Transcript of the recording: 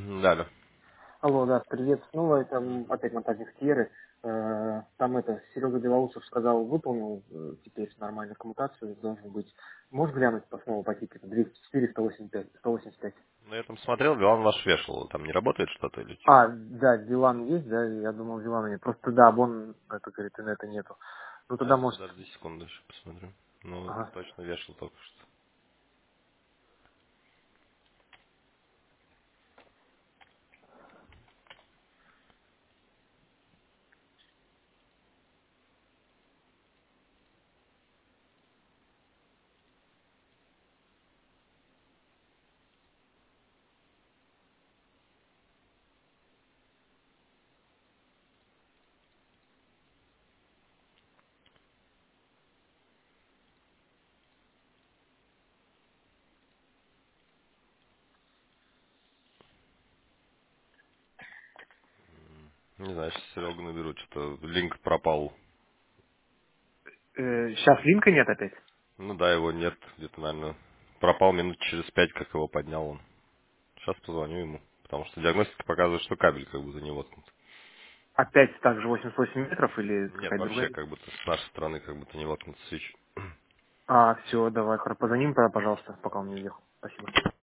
Да, да. Алло, да, привет. Снова это Мгм. опять монтажник Сьерры. Там это Серега Белоусов сказал, выполнил теперь нормальную коммутацию, должен быть. Можешь глянуть снова по тикету? 204, 185, 185. Ну, я там смотрел, Билан ваш вешал. Там не работает что-то или что? А, да, Вилан есть, да, я думал, Вилана нет. Просто да, вон, это говорит, инета нету. Ну тогда Сейчас, может. подожди секунду, еще посмотрю. Ну, Ага. точно вешал только что. Не знаю, сейчас Серегу наберу, что-то линк пропал. Сейчас линка нет опять. Ну да, его нет, где-то, наверное, пропал минут через 5, как его поднял он. Сейчас позвоню ему, потому что диагностика показывает, что кабель как будто не воткнут. Опять также 88 метров или Нет, какая-то вообще другая? как будто с нашей стороны как будто не воткнут свич. А, все, давай, позвоним тогда, пожалуйста, пока он не уехал. Спасибо.